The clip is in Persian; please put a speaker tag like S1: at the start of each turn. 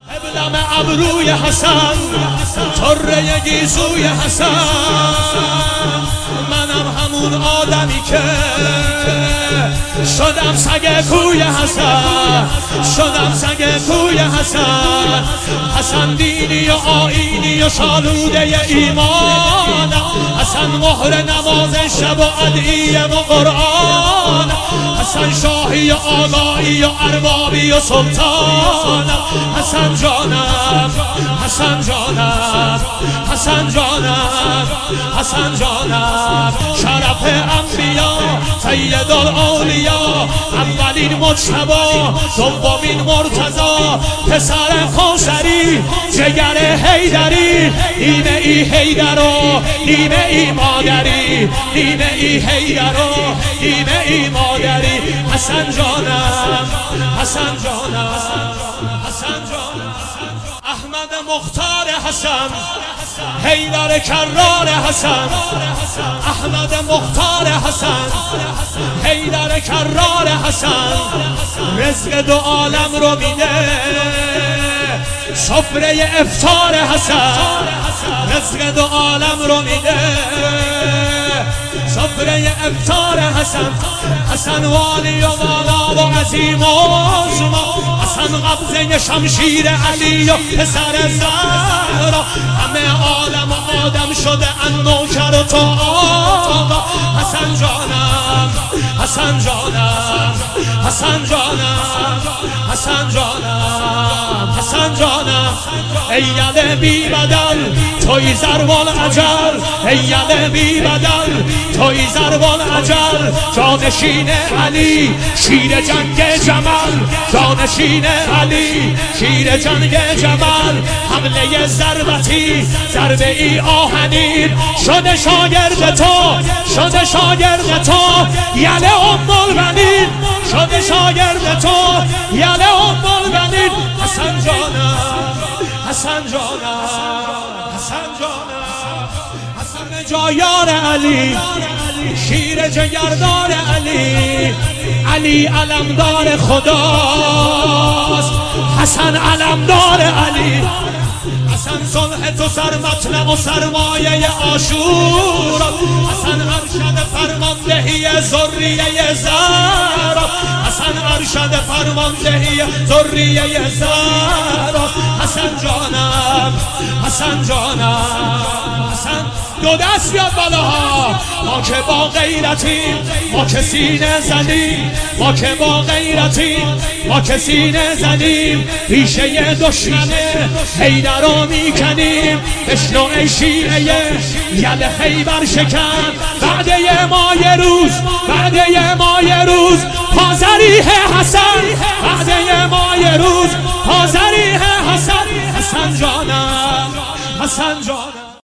S1: ابلم ابروی حسن، طره گیسوی حسن، منم همون آدمی که شدم سگ کوی حسن، شدم سگ کوی حسن. حسن دینی و آیینی و شالوده ایمان، حسن مهر نماز شب و ادعیه و قرآن، حسن شاهی و آقایی و اربابی و سلطان. حسن جانم، حسن جانم، حسن جانم، حسن جانم، شرف انبیا، سید الاولیا، اولین مجتبی، دومین مرتضی، پسر کوثری، جگر حیدری، نیمه ای حیدر و نیمه ای مادری، نیمه ای حیدر و نیمه ای مادری. حسن جانم، حسن جانم، حسن جانم، احمد مختار حسن، حیدر کرار حسن، احمد مختار حسن، حیدر کرار حسن. رزق دو عالم رو میده، سفره افطار حسن، رزق دو عالم رو میده، سفره افطار حسن. حسن والی و والا و عظیم و عظما، حسن قبضه شمشیر علی و پسر زهرا. همه عالم آدم شده ان نوکر و تو آقا. حسن جانم، حسن جانم، حسن جانم، حسن جانم، حسن جانم. ای یل بی بدل توی ضرب الاجل، ای یل بی بدل توی ضرب الاجل. جانشین علی شیر جنگ جمل، جانشین علی شیر جنگ جمل. حمله ضربتی ضربه ای آهنین، شده شاگرد تو، شده شاگرد تو یل ام البنین، شده شاگرد تو یل ام البنین. حسن جانم، حسن جانم، حسن جانم، حسن جایار علی، شیر جگردار علی، علی علمدار خداست، حسن علمدار علی. حسن صلح تو سر مطلب و سرمایه عاشورا، حسن ارشد فرماندهی ذریه زهرا، حسن ارشد فرماندهی ذریه زهرا. حسن جانم، حسن جانم، حسن دو دست بیاد بالاها. ما که با غیرتیم، ما که سینه زدیم، ما که با غیرتیم، ما که سینه زدیم. ریشه دشمنه حیدر رو میکنیم. بشنو ای شیعه یل خیبر شکن، بعد ما یه روز، بعد ما یه روز پازریح حسن، بعد ما یه روز پازریح حسن. حسن جانم، حسن جانم.